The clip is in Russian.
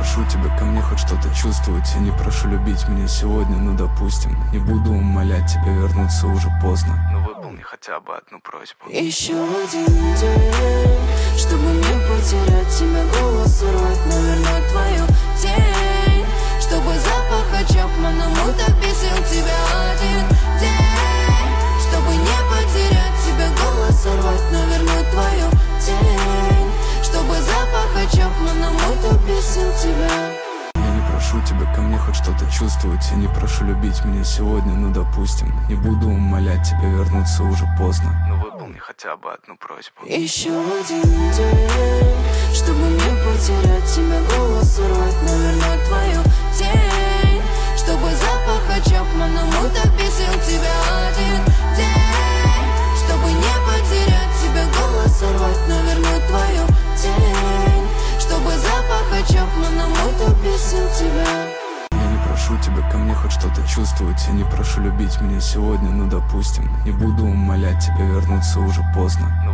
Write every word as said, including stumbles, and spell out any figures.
прошу тебя ко мне хоть что-то чувствовать. Я не прошу любить меня сегодня, ну допустим. Не буду умолять тебя вернуться, уже поздно. Но выполни хотя бы одну просьбу. Еще один день, чтобы не потерять тебя, голос сорвать, но вернуть твою тень. Чтобы запах Чапмана мой так бесил тебя один день. Чтобы не потерять тебя, голос сорвать, но вернуть твою тень. Чтобы запах Чапмана мой так бесил тебя. Я не прошу тебя ко мне хоть что-то чувствовать. Я не прошу любить меня сегодня, ну допустим. Не буду умолять тебя вернуться, уже поздно. Но выполни хотя бы одну просьбу. Еще один день, чтобы не потерять тебя, голос сорвать, но вернуть твою тень. Чтобы запах Чапмана мой так бесил тебя один день. Чтобы не потерять тебя, голос сорвать, но вернуть твою тень. Чтобы запах Чапмана мой так бесил тебя. Я не прошу тебя ко мне хоть что-то чувствовать. Я не прошу любить меня сегодня, ну допустим. Не буду умолять тебя вернуться, уже поздно.